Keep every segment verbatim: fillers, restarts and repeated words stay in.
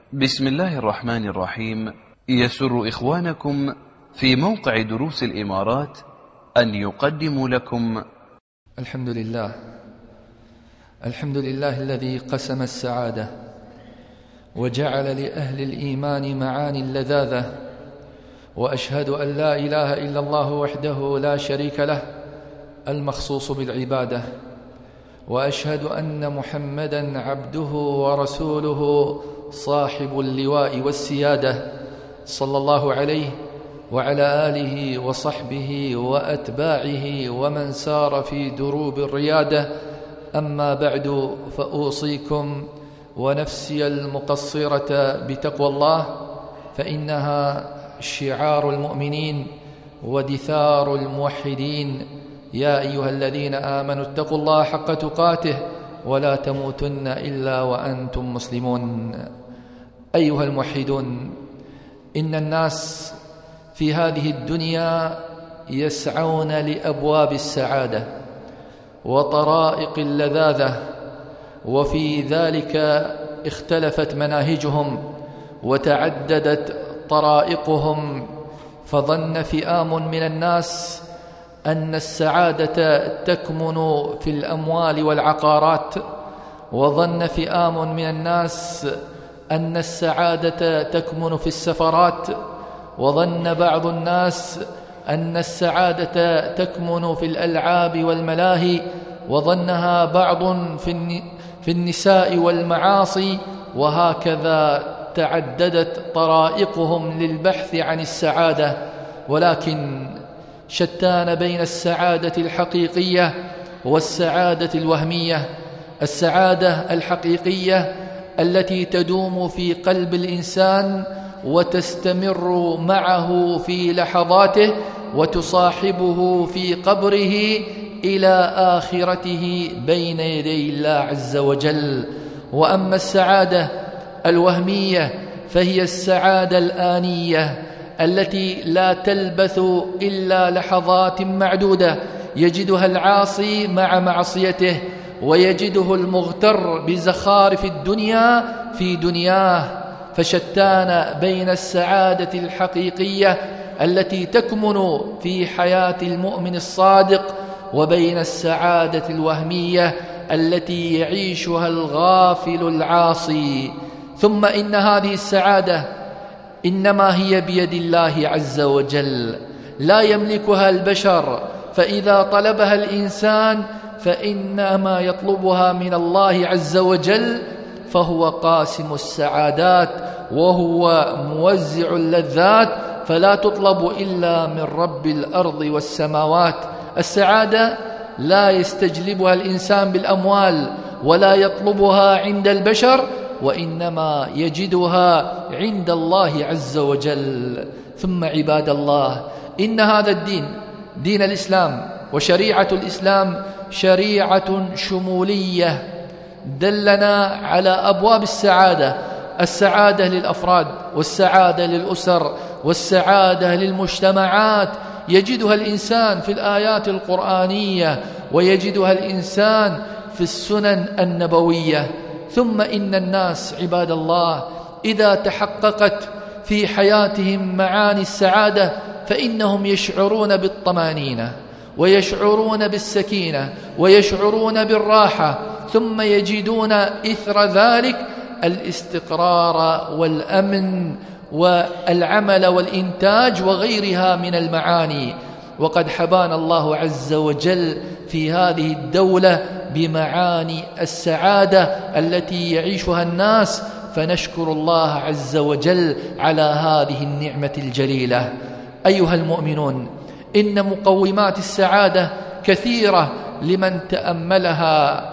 بسم الله الرحمن الرحيم. يسر إخوانكم في موقع دروس الإمارات أن يقدموا لكم الحمد لله الحمد لله الذي قسم السعادة وجعل لأهل الإيمان معاني اللذاذة، وأشهد أن لا إله إلا الله وحده لا شريك له المخصوص بالعبادة، وأشهد أن محمدًا عبده ورسوله صاحب اللواء والسيادة، صلى الله عليه وعلى آله وصحبه وأتباعه ومن سار في دروب الريادة. أما بعد، فأوصيكم ونفسي المقصرة بتقوى الله، فإنها شعار المؤمنين ودثار الموحدين. يا أيها الذين آمنوا اتقوا الله حق تقاته ولا تموتن إلا وأنتم مسلمون. أيها الموحدون، إن الناس في هذه الدنيا يسعون لأبواب السعادة وطرائق اللذاذة، وفي ذلك اختلفت مناهجهم وتعددت طرائقهم، فظن فئام من الناس أن السعادة تكمن في الأموال والعقارات، وظن فئام من الناس أن السعادة تكمن في السفرات، وظن بعض الناس أن السعادة تكمن في الألعاب والملاهي، وظنها بعض في النساء والمعاصي، وهكذا تعددت طرائقهم للبحث عن السعادة. ولكن شتان بين السعادة الحقيقية والسعادة الوهمية. السعادة الحقيقية التي تدوم في قلب الإنسان وتستمر معه في لحظاته وتصاحبه في قبره إلى آخرته بين يدي الله عز وجل. وأما السعادة الوهمية فهي السعادة الآنية التي لا تلبث إلا لحظات معدودة، يجدها العاصي مع معصيته، ويجده المغتر بزخارف الدنيا في دنياه. فشتان بين السعادة الحقيقية التي تكمن في حياة المؤمن الصادق وبين السعادة الوهمية التي يعيشها الغافل العاصي. ثم إن هذه السعادة إنما هي بيد الله عز وجل، لا يملكها البشر، فإذا طلبها الإنسان فإنما يطلبها من الله عز وجل، فهو قاسم السعادات وهو موزع اللذات، فلا تطلب إلا من رب الأرض والسماوات. السعادة لا يستجلبها الإنسان بالأموال ولا يطلبها عند البشر، وإنما يجدها عند الله عز وجل. ثم عباد الله، إن هذا الدين دين الإسلام وشريعة الإسلام شريعة شمولية دلنا على أبواب السعادة: السعادة للأفراد، والسعادة للأسر، والسعادة للمجتمعات. يجدها الإنسان في الآيات القرآنية، ويجدها الإنسان في السنن النبوية. ثم إن الناس عباد الله إذا تحققت في حياتهم معاني السعادة فإنهم يشعرون بالطمأنينة، ويشعرون بالسكينة، ويشعرون بالراحة، ثم يجدون إثر ذلك الاستقرار والأمن والعمل والإنتاج وغيرها من المعاني. وقد حبانا الله عز وجل في هذه الدولة بمعاني السعادة التي يعيشها الناس، فنشكر الله عز وجل على هذه النعمة الجليلة. أيها المؤمنون، إن مقومات السعادة كثيرة لمن تأملها،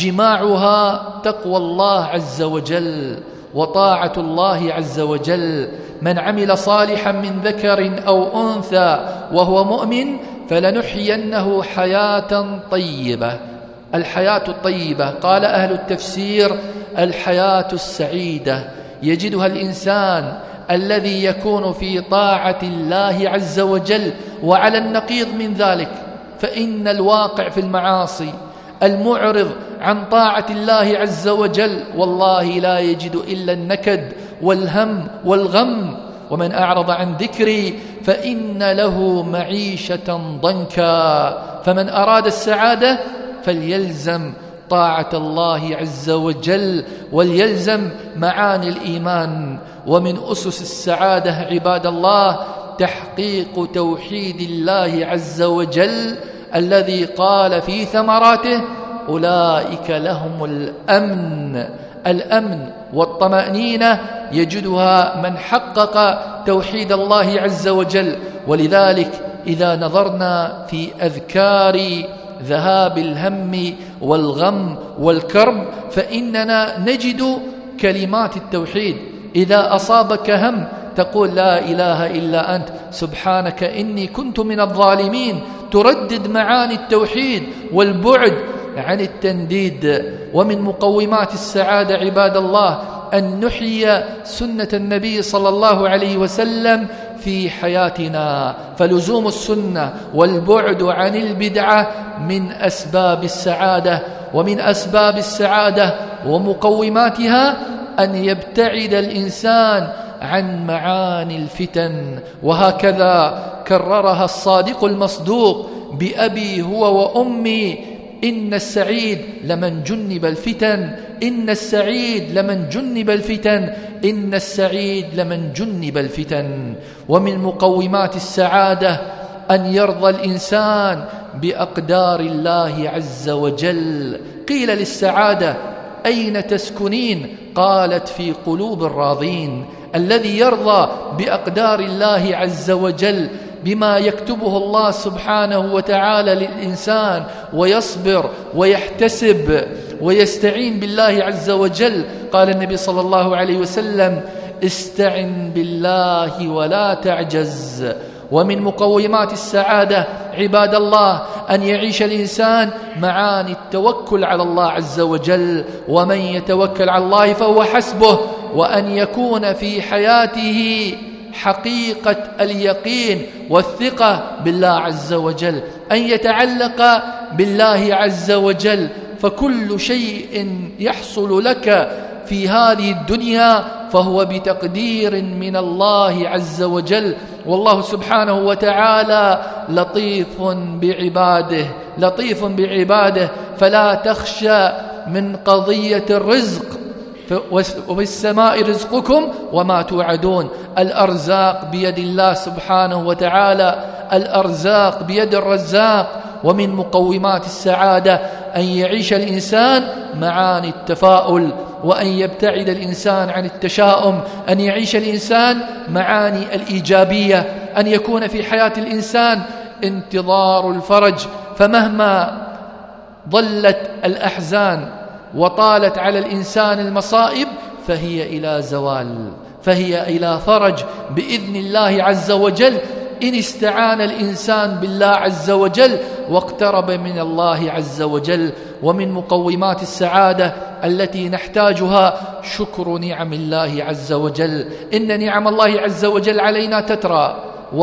جماعها تقوى الله عز وجل وطاعة الله عز وجل. من عمل صالحا من ذكر أو أنثى وهو مؤمن فلنحيينه حياة طيبة. الحياة الطيبة، قال أهل التفسير، الحياة السعيدة يجدها الإنسان الذي يكون في طاعة الله عز وجل. وعلى النقيض من ذلك، فإن الواقع في المعاصي المعرض عن طاعة الله عز وجل والله لا يجد إلا النكد والهم والغم. ومن أعرض عن ذكري فإن له معيشة ضنكا. فمن أراد السعادة فليلزم طاعة الله عز وجل وليلزم معاني الإيمان. ومن أسس السعادة عباد الله تحقيق توحيد الله عز وجل الذي قال في ثمراته أولئك لهم الأمن. الأمن والطمأنينة يجدها من حقق توحيد الله عز وجل. ولذلك إذا نظرنا في أذكار ذهاب الهم والغم والكرب فإننا نجد كلمات التوحيد. إذا أصابك هم تقول لا إله إلا أنت سبحانك إني كنت من الظالمين، تردد معاني التوحيد والبعد عن التنديد. ومن مقومات السعادة عباد الله أن نحيي سنة النبي صلى الله عليه وسلم في حياتنا، فلزوم السنة والبعد عن البدعة من أسباب السعادة. ومن أسباب السعادة ومقوماتها أن يبتعد الإنسان عن معاني الفتن، وهكذا كررها الصادق المصدوق بأبي هو وأمي إن السعيد لمن جنب الفتن، إن السعيد لمن جنب الفتن، إن السعيد لمن جنب الفتن. ومن مقومات السعادة أن يرضى الإنسان بأقدار الله عز وجل. قيل للسعادة أين تسكنين؟ قالت في قلوب الراضين. الذي يرضى بأقدار الله عز وجل بما يكتبه الله سبحانه وتعالى للإنسان ويصبر ويحتسب ويستعين بالله عز وجل. قال النبي صلى الله عليه وسلم استعن بالله ولا تعجز. ومن مقومات السعادة عباد الله أن يعيش الإنسان معاني التوكل على الله عز وجل، ومن يتوكل على الله فهو حسبه. وأن يكون في حياته حقيقة اليقين والثقة بالله عز وجل، أن يتعلق بالله عز وجل. فكل شيء يحصل لك في هذه الدنيا فهو بتقدير من الله عز وجل. والله سبحانه وتعالى لطيف بعباده، لطيف بعباده. فلا تخشى من قضية الرزق، وفي السماء رزقكم وما توعدون. الأرزاق بيد الله سبحانه وتعالى، الأرزاق بيد الرزاق. ومن مقومات السعادة أن يعيش الإنسان معاني التفاؤل، وأن يبتعد الإنسان عن التشاؤم، أن يعيش الإنسان معاني الإيجابية، أن يكون في حياة الإنسان انتظار الفرج. فمهما ظلت الأحزان وطالت على الإنسان المصائب فهي إلى زوال، فهي إلى فرج بإذن الله عز وجل إن استعان الإنسان بالله عز وجل واقترب من الله عز وجل. ومن مقومات السعادة التي نحتاجها شكر نعم الله عز وجل. إن نعم الله عز وجل علينا تترى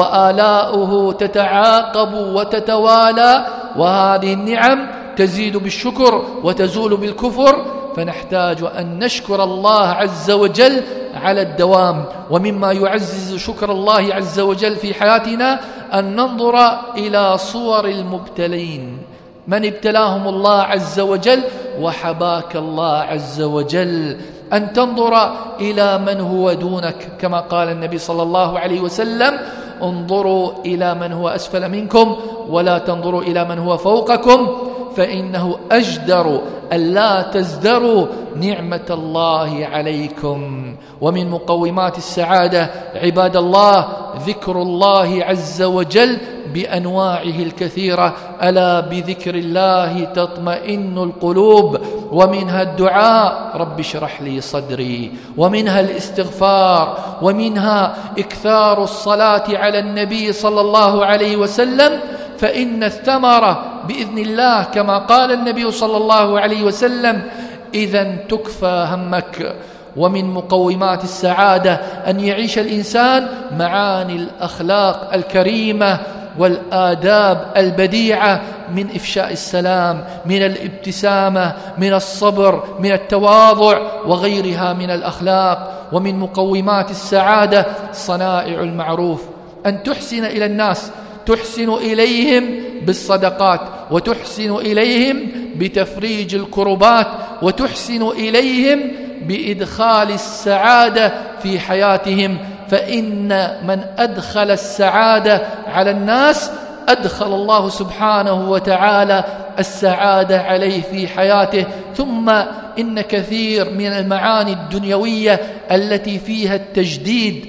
وآلاؤه تتعاقب وتتوالى، وهذه النعم تزيد بالشكر وتزول بالكفر، فنحتاج أن نشكر الله عز وجل على الدوام. ومما يعزز شكر الله عز وجل في حياتنا أن ننظر إلى صور المبتلين، من ابتلاهم الله عز وجل وحباك الله عز وجل. أن تنظر إلى من هو دونك، كما قال النبي صلى الله عليه وسلم انظروا إلى من هو أسفل منكم ولا تنظروا إلى من هو فوقكم، فإنه أجدر ألا تزدروا نعمة الله عليكم. ومن مقومات السعادة عباد الله ذكر الله عز وجل بأنواعه الكثيرة. ألا بذكر الله تطمئن القلوب. ومنها الدعاء رب اشرح لي صدري، ومنها الاستغفار، ومنها إكثار الصلاة على النبي صلى الله عليه وسلم، فإن الثمرة بإذن الله كما قال النبي صلى الله عليه وسلم إذا تكفى همك. ومن مقومات السعادة أن يعيش الإنسان معاني الأخلاق الكريمة والآداب البديعة من إفشاء السلام، من الابتسامة، من الصبر، من التواضع وغيرها من الأخلاق. ومن مقومات السعادة صنائع المعروف، أن تحسن إلى الناس، تحسن إليهم بالصدقات، وتحسن إليهم بتفريج الكربات، وتحسن إليهم بإدخال السعادة في حياتهم. فإن من أدخل السعادة على الناس أدخل الله سبحانه وتعالى السعادة عليه في حياته. ثم إن كثير من المعاني الدنيوية التي فيها التجديد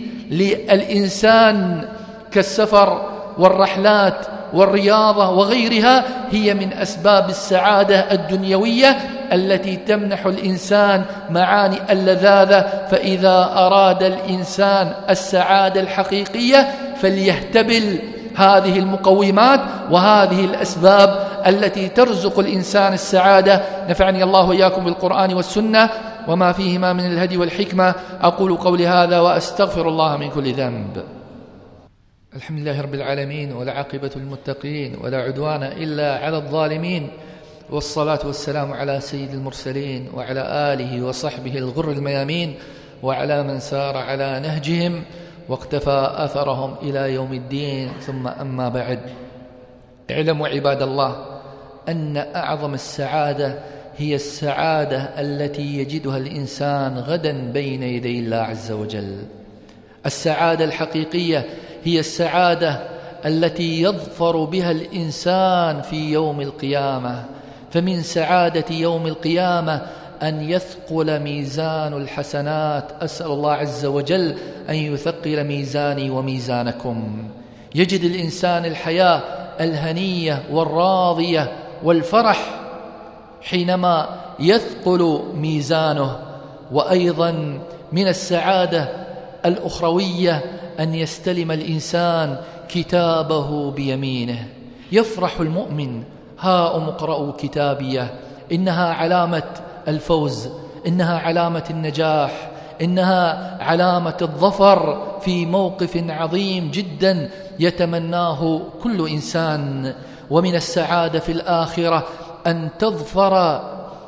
للإنسان كالسفر والرحلات والرياضة وغيرها هي من أسباب السعادة الدنيوية التي تمنح الإنسان معاني اللذاذة. فإذا أراد الإنسان السعادة الحقيقية فليهتبل هذه المقومات وهذه الأسباب التي ترزق الإنسان السعادة. نفعني الله وإياكم بالقرآن والسنة وما فيهما من الهدي والحكمة. أقول قولي هذا وأستغفر الله من كل ذنب. الحمد لله رب العالمين، والعاقبة للمتقين، ولا عدوان إلا على الظالمين، والصلاة والسلام على سيد المرسلين وعلى آله وصحبه الغر الميامين، وعلى من سار على نهجهم واقتفى أثرهم إلى يوم الدين. ثم أما بعد، اعلموا عباد الله أن أعظم السعادة هي السعادة التي يجدها الإنسان غدا بين يدي الله عز وجل. السعادة الحقيقية هي السعادة التي يظفر بها الإنسان في يوم القيامة. فمن سعادة يوم القيامة أن يثقل ميزان الحسنات. أسأل الله عز وجل أن يثقل ميزاني وميزانكم. يجد الإنسان الحياة الهنية والراضية والفرح حينما يثقل ميزانه. وأيضا من السعادة الأخروية أن يستلم الإنسان كتابه بيمينه. يفرح المؤمن: هاؤم اقرءوا كتابيه. إنها علامة الفوز، إنها علامة النجاح، إنها علامة الظفر في موقف عظيم جدا يتمناه كل إنسان. ومن السعادة في الآخرة أن تظفر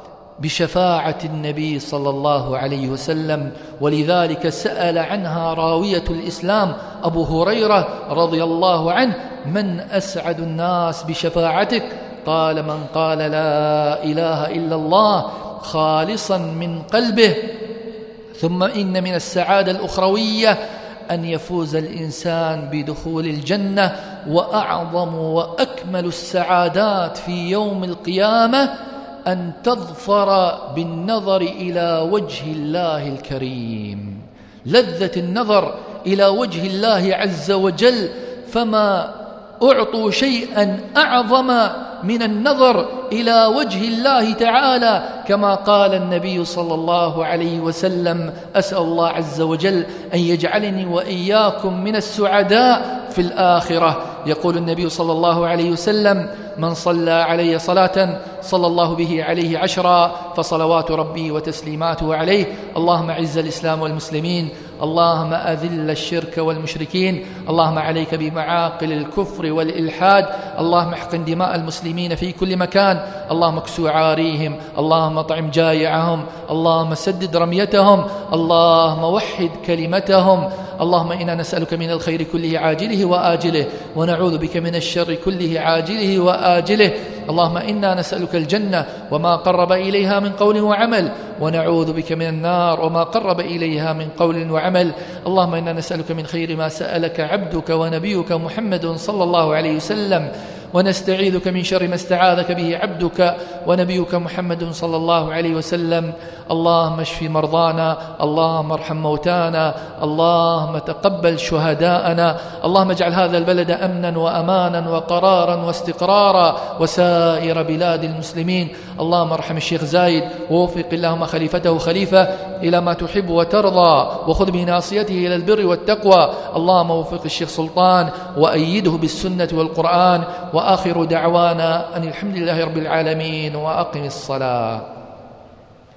بشفاعة النبي صلى الله عليه وسلم. ولذلك سأل عنها راوية الإسلام أبو هريرة رضي الله عنه: من أسعد الناس بشفاعتك؟ قال: من قال لا إله إلا الله خالصا من قلبه. ثم إن من السعادة الأخروية أن يفوز الإنسان بدخول الجنة. وأعظم وأكمل السعادات في يوم القيامة أن تظفر بالنظر إلى وجه الله الكريم. لذة النظر إلى وجه الله عز وجل، فما أعطوا شيئا أعظم من النظر إلى وجه الله تعالى، كما قال النبي صلى الله عليه وسلم: أسأل الله عز وجل أن يجعلني وإياكم من السعداء في الآخرة. يقول النبي صلى الله عليه وسلم: من صلى علي صلاة صلى الله به عليه عشرا، فصلوات ربي وتسليماته عليه. اللهم أعز الإسلام والمسلمين، اللهم أذل الشرك والمشركين، اللهم عليك بمعاقل الكفر والإلحاد، اللهم احقن دماء المسلمين في كل مكان، اللهم اكسو عاريهم، اللهم اطعم جائعهم، اللهم سدد رميتهم، اللهم وحد كلمتهم. اللهم إنا نسألك من الخير كله عاجله وآجله، ونعوذ بك من الشر كله عاجله وآجله. اللهم إنا نسألك الجنة وما قرب إليها من قول وعمل، ونعوذ بك من النار وما قرب إليها من قول وعمل. اللهم إنا نسألك من خير ما سألك عبدك ونبيك محمد صلى الله عليه وسلم، ونستعيذك من شر ما استعاذك به عبدك ونبيك محمد صلى الله عليه وسلم. اللهم اشف مرضانا، اللهم ارحم موتانا، اللهم تقبل شهداءنا. اللهم اجعل هذا البلد أمنا وأمانا وقرارا واستقرارا، وسائر بلاد المسلمين. اللهم ارحم الشيخ زايد، ووفق اللهم خليفته خليفة إلى ما تحب وترضى، وخذ بناصيته إلى البر والتقوى. اللهم وفق الشيخ سلطان وأيده بالسنة والقرآن. وآخر دعوانا أن الحمد لله رب العالمين، وأقم الصلاة.